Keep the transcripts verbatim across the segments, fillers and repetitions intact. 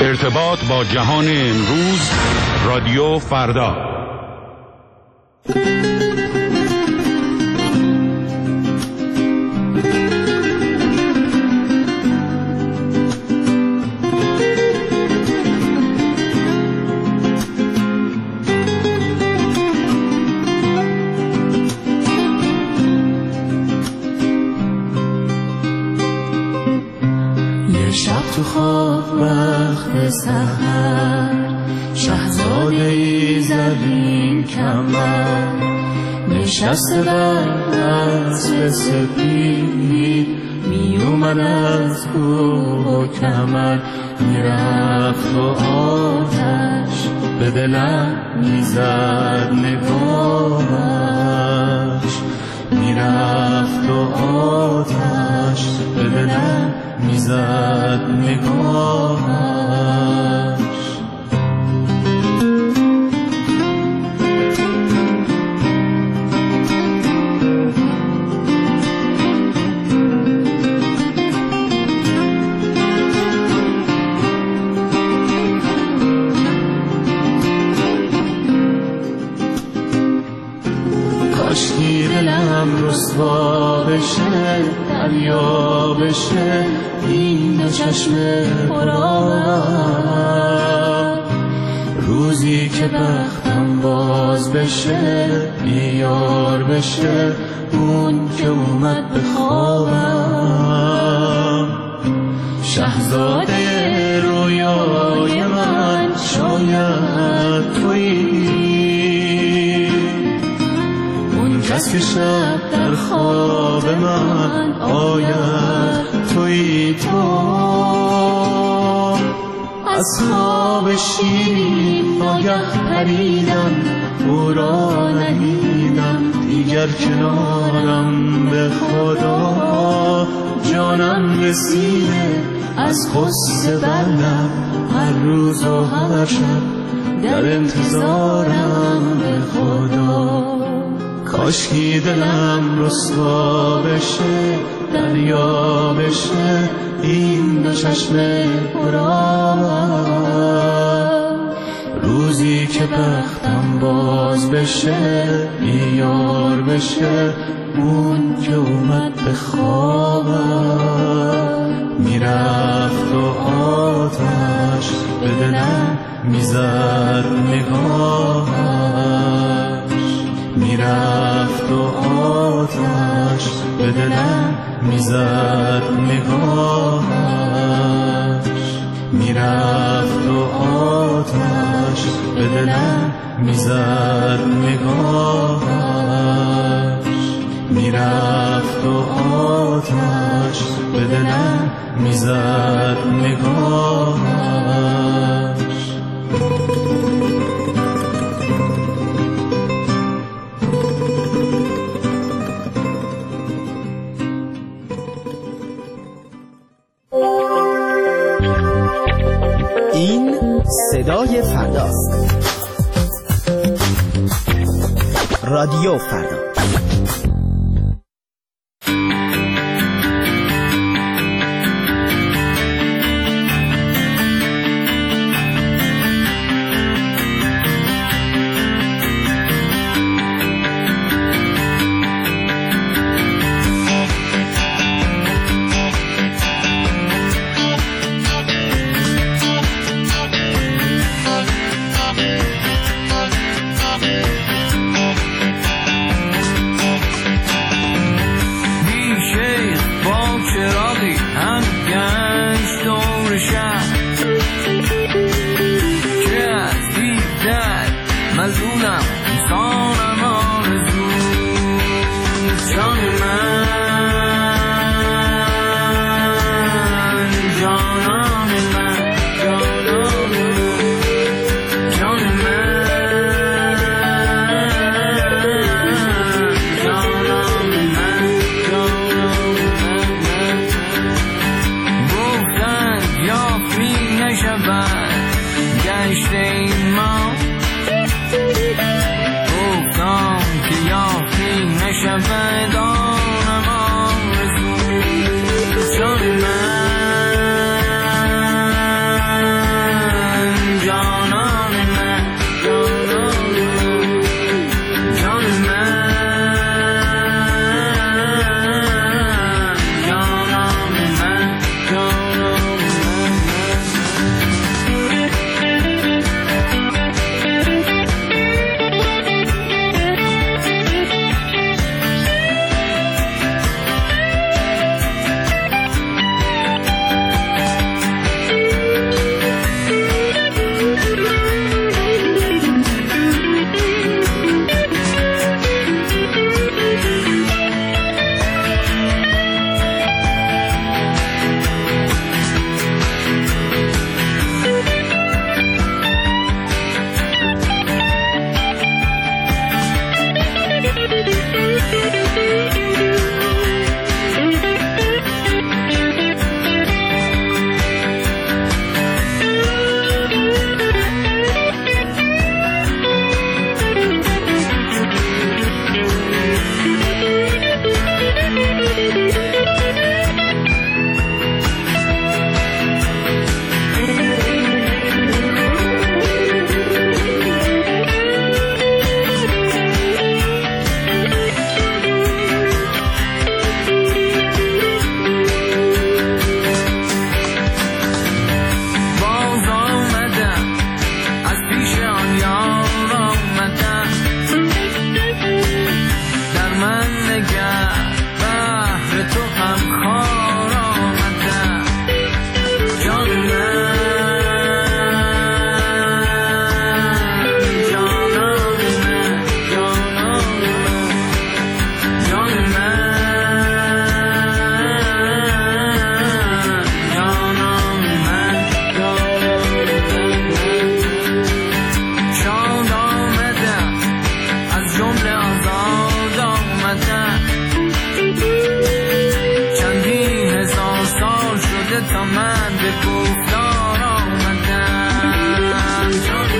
ارتباط با جهان امروز، رادیو فردا. تو خواب وقت سحر شهزاده ای زرین کمر نشسته بر اسب سپید می اومد از کوه و کمر میرفت و آتش به دلم میزد نگاهش میرفت و آتش به دلم میزد نگاهش کاشکی دلم رسوا بشه دریا بشه این دو چشم پرآب روزی که بختم باز بشه بیار بشه اون که اومد به خوابم شهزاده رویای من شاید تویی اون کس که شب در خواب من آید توی تو از خواب شیرین ناگه پریدم او را ندیدم دیگر کنارم به خدا جانم رسیده از غصه بردم هر روز و هر شب در انتظارم به خدا کاشکی دلم رسوا بشه دریا بشه این دو چشم پرآب روزی که بختم باز بشه بیار بشه اون که اومد به خوابم میرفت و آتش به دلم میزد نگاهش میرفت و آتش به دلم میزد نگاهش میرفت و آتش به دلم میزد نگاهش میرفت و آتش به دلم میزد نگاهش این صدای فرداست. رادیو فردا. من به گفتار آمدم جان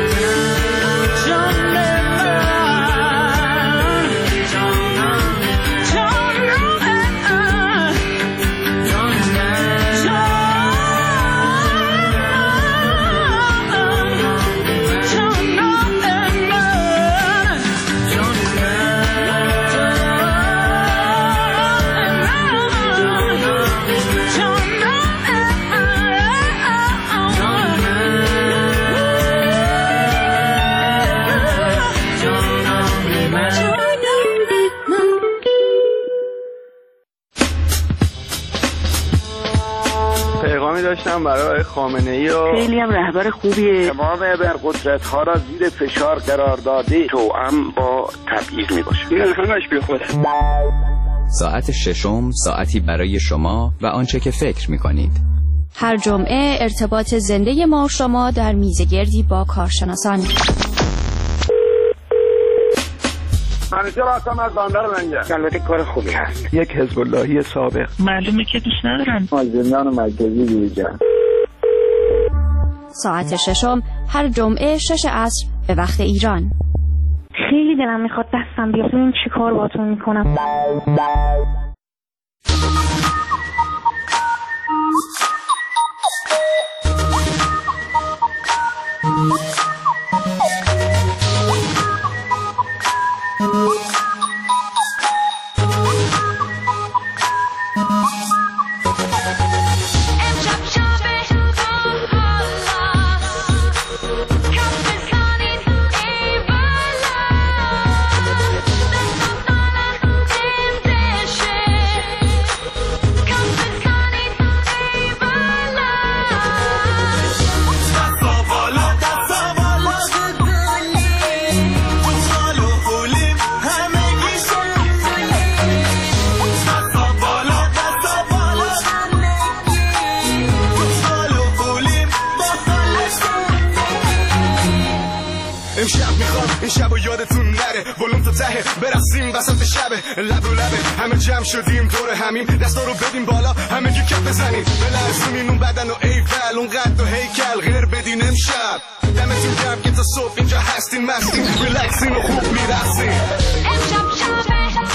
داشتم برای خامنه‌ای و خیلی هم رهبر خوبیه. تمام ابرقدرت‌ها را زیر فشار قرار داده توأم با تبعیض می‌باشه. این همش بی خوده. ساعت ششم ساعتی برای شما و آنچه که فکر می‌کنید. هر جمعه ارتباط زنده ما و شما در میزگردی با کارشناسان. منیجر هستم از بندر منجر. البته کار خوبی هست. یک حزب اللهی سابق. معلومه که دوست ندارم. از زندان مرکزی بیرون. ساعت ششم هر جمعه شش عصر به وقت ایران. خیلی دلم میخواد دستم بیاد. این چی کار باتون میکنم؟ وسط شبه لب رو لبه همه جمع شدیم دور همین دستا رو بدیم بالا همه جو کف بزنیم بلرزونین اون بدن و ایفل اون قد و هیکل غیر بدین امشب دمتون گرم که تا صبح اینجا هستین مستین ریلکسین و خوب میرسین امشب شبه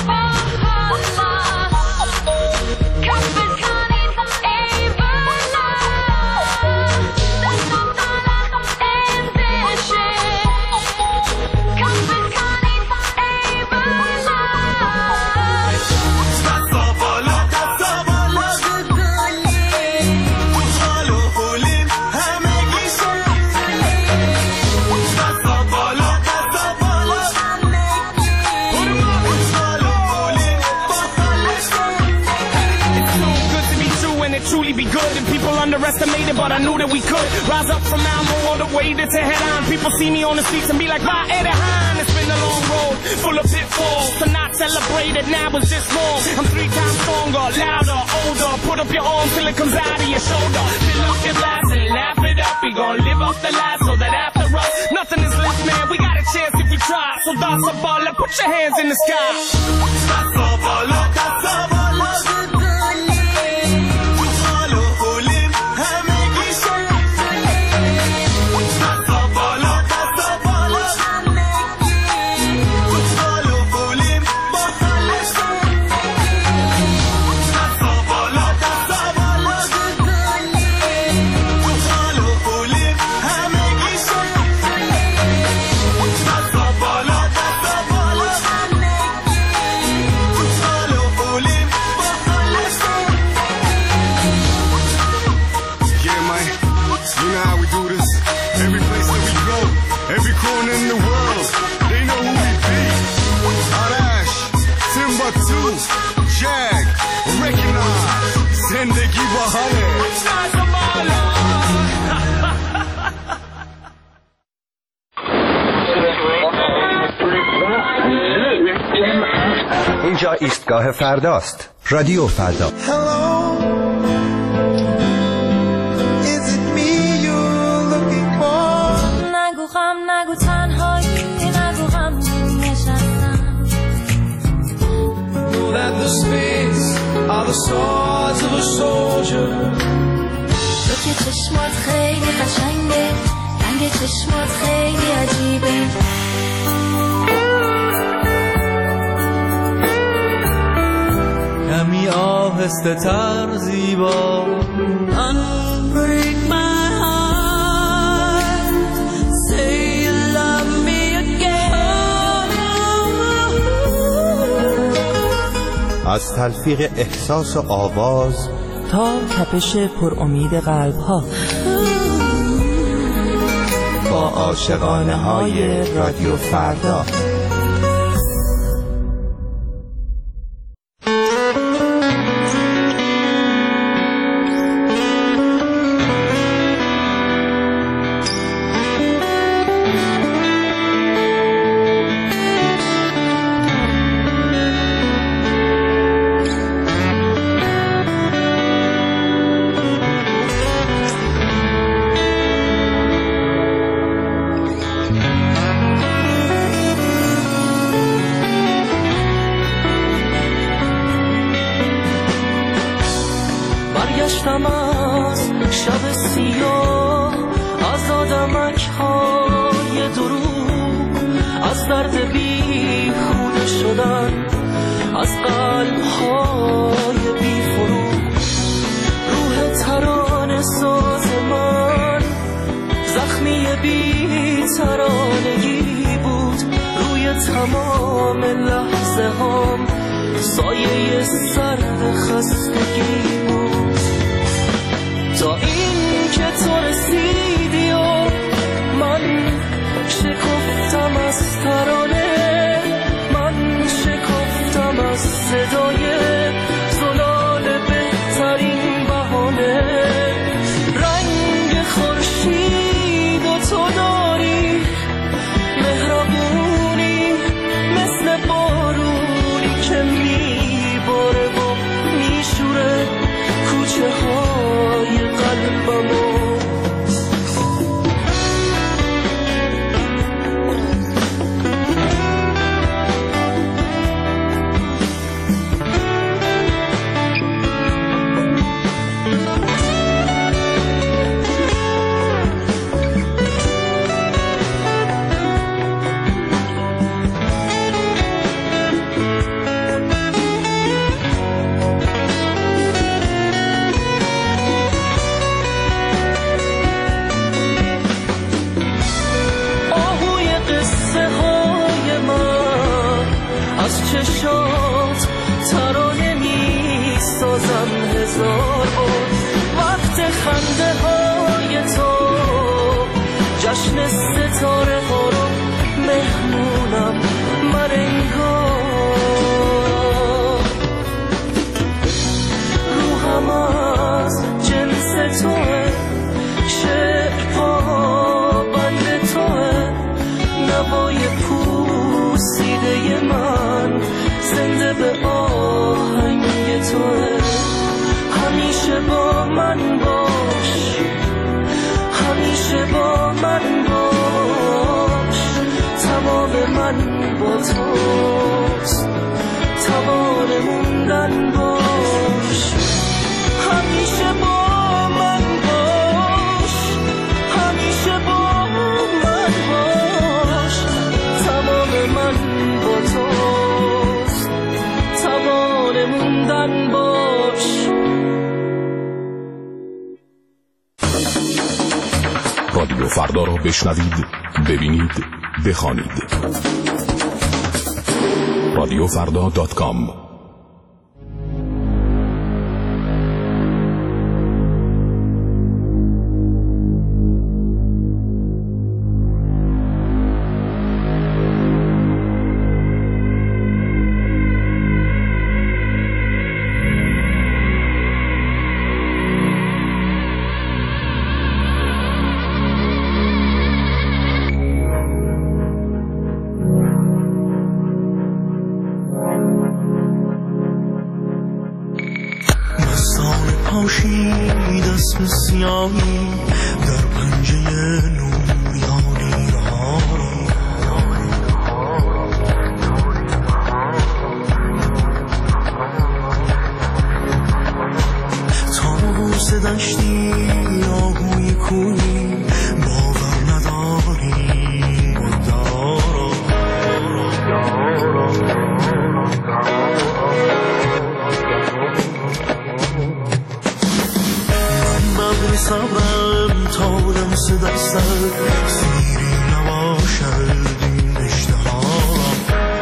underestimated, but I knew that we could rise up from Malmo all the way to Tehran. People see me on the streets and be like, "Va Erehan." It's been a long road, full of pitfalls. To not celebrate it now is just wrong. I'm three times stronger, louder, older. Put up your arms till it comes out of your shoulder. Fill up your glass and laugh it up. We gon' live off the last so that after us, nothing is left, man. We got a chance if we try. So that's a baller, put your hands in the sky. That's a baller, that's a baller. اینجا ایستگاه فرداست. رادیو فردا. نگو غم نگو تنهایی نگو غم نشستم. Know that the spades are the swords of a soldier. The رنگ چشمات خیلی قشنگه، رنگ چشمات خیلی عجیبه. کمی آهسته تر زیبا Unbreak my heart, say you love me again. از تلفیق احساس و آواز تا تپش پر امید قلب ها، با عاشقانه های رادیو فردا. برگشتم از شب سیاه، از آدمک های دروغ، از درد بیهوده شدن، از قلب های بی فروغ. روح ترانه ساز من زخمی بی ترانگی بود، روی تمام لحظه هام سایه سرد خستگی بود. تا این که تو رسیدی و من شکفتم از ترانه، من شکفتم از صدای زلال بهترین بهانه. رنگ خورشید و تو داری مهربونی، مثل بارونی که میباره و میشوره کوچه های قلبمو. چشات ترانه می سازم هزار بار. وقت خنده های تو جشن ستاره ها رو مهمونم من انگار. روحم از جنس توه، شعر پابند توه، نوای پوسیده من زنده به آهنگ توه. همیشه با من باش، همیشه با من باش، تمام من با توست، توان موندن باش. همیشه با من باش، همیشه با من باش، تمام من با توست، توان موندن باش. رادیو فردا را بشنوید، ببینید، بخوانید. رادیو فردا دات کام. پاشید اسم سیاهی در پنجه نومیانی رهایی. تا بوس دشتی تا لمس دستت سیری نباشد این اشتهام.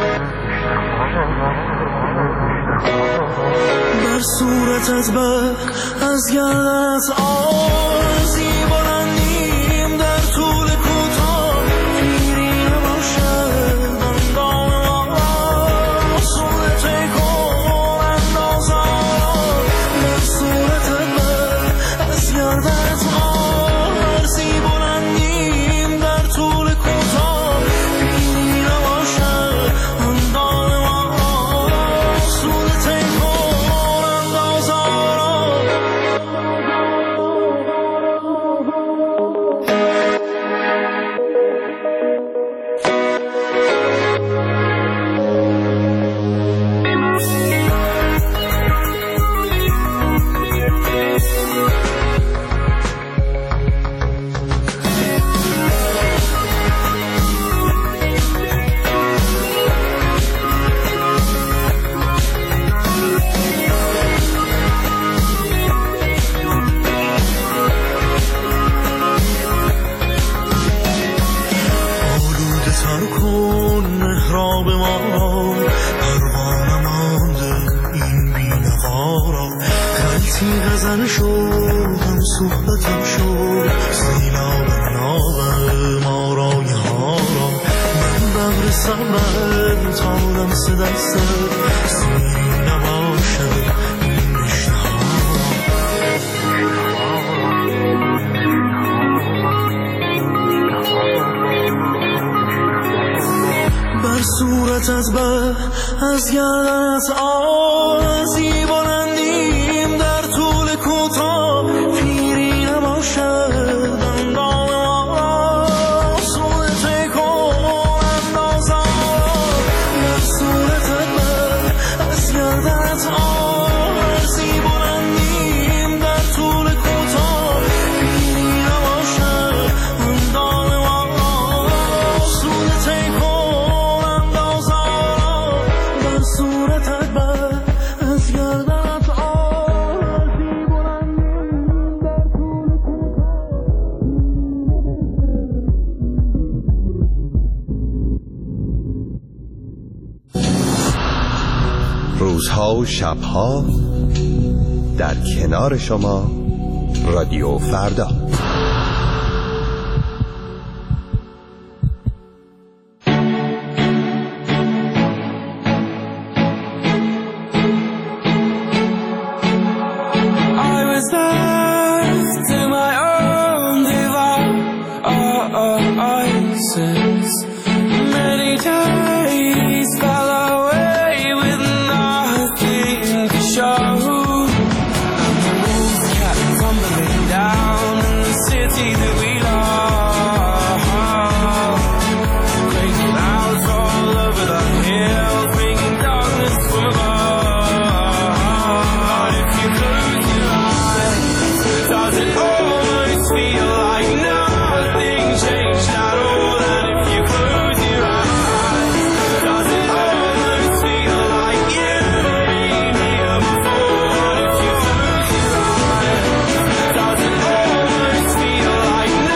بر صورتت بر از گردت آرزی بلندیم در طول کوتاه پیری نباشد اندام ما صورت کن اندازان. بر صورتت بر از گردت آرزی بلندیم در طول کوتاه پیری نباشد اندام ما صورت کن غزل شد هم صحبتم شد سیلاب ناب ما رای ها را من ببر سبر تا لمس دستت سیری نباشد این اشتهام. بر صورتت بر از گردت آرزی بلندیم در طول کوتاه پیری نباشد اندام ما صورت کن اندازان. بر صورتت بر از گردت آرزی بلندیم در طول کوتاه پیری نباشد اندام ما صورت کن اندازان. بر صورتت بر از گردت آرزی بلندیم در طول روزها و شبها در کنار شما رادیو فردا. like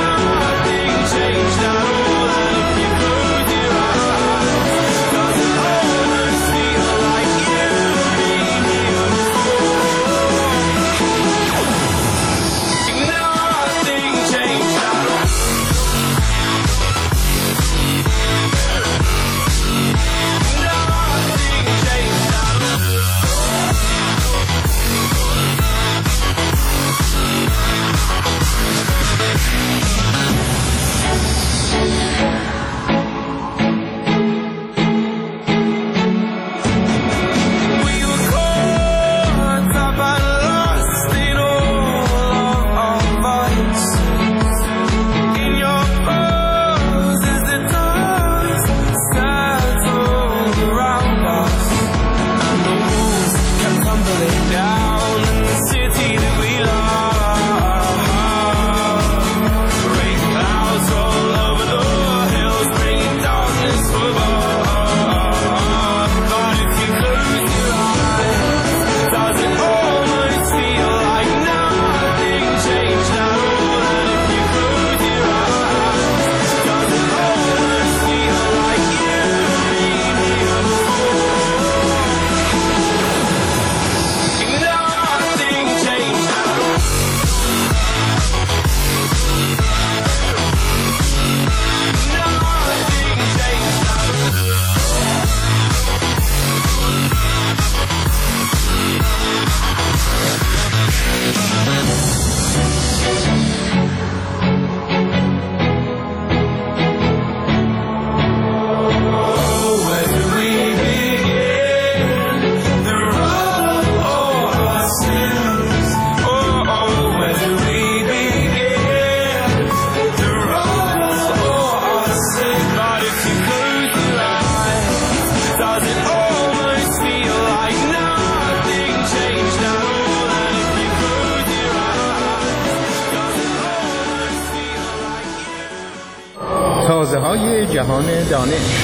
تازه های جهان دانش.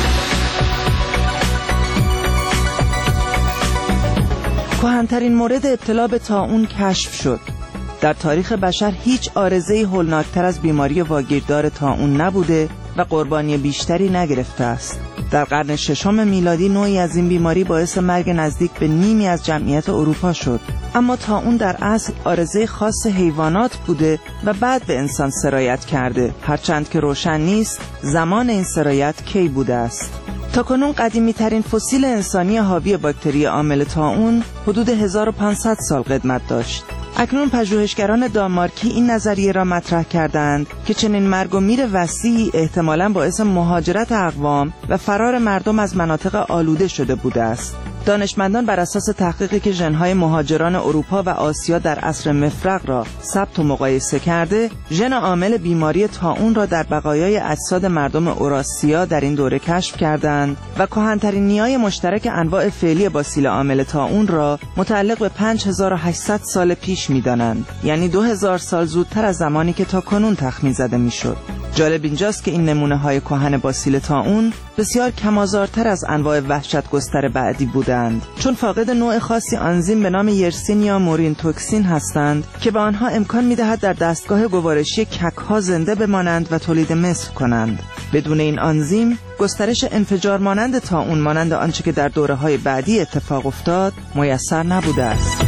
کهن‌ترین مورد ابتلا به طاعون کشف شد. در تاریخ بشر هیچ عارضه‌ای هولناکتر از بیماری واگیردار طاعون نبوده و قربانی بیشتری نگرفته است. در قرن ششم میلادی نوعی از این بیماری باعث مرگ نزدیک به نیمی از جمعیت اروپا شد. اما طاعون در اصل عارضه خاص حیوانات بوده و بعد به انسان سرایت کرده، هرچند که روشن نیست زمان این سرایت کی بوده است. تاکنون قدیمی ترین فسیل انسانی حاوی باکتری عامل طاعون حدود هزار و پانصد سال قدمت داشت. اکنون پژوهشگران دانمارکی این نظریه را مطرح کردند که چنین مرگ و میر وسیعی احتمالاً باعث مهاجرت اقوام و فرار مردم از مناطق آلوده شده بوده است. دانشمندان بر اساس تحقیقی که ژن‌های مهاجران اروپا و آسیا در عصر مفرق را ثبت و مقایسه کرده، ژن عامل بیماری طاعون را در بقایای اجساد مردم اوراسیا در این دوره کشف کردند و کهن‌ترین نیای مشترک انواع فعلی باسیل عامل طاعون را متعلق به پنج هزار و هشتصد سال پیش می‌دانند، یعنی دو هزار سال زودتر از زمانی که تاکنون تخمین زده می‌شد. جالب اینجاست که این نمونه‌های کهن باسیل طاعون بسیار کم‌آزارتر از انواع وحشت‌گستر بعدی بودند، چون فاقد نوع خاصی آنزیم به نام یرسینیا مورین توکسین هستند که به آنها امکان می‌دهد در دستگاه گوارشی کک‌ها زنده بمانند و تولید مثل کنند. بدون این آنزیم گسترش انفجار مانند طاعون مانند آنچه که در دوره‌های بعدی اتفاق افتاد میسر نبوده است.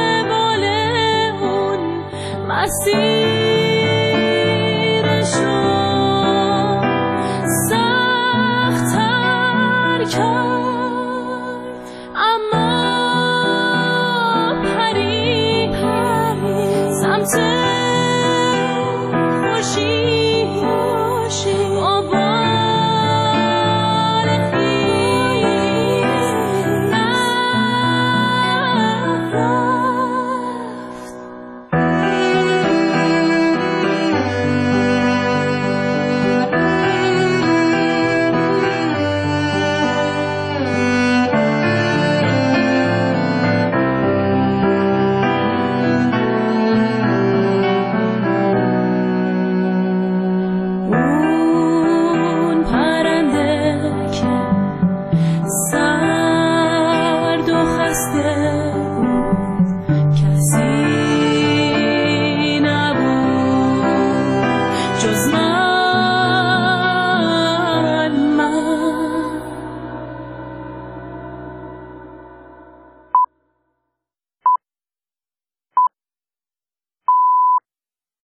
مسیرشو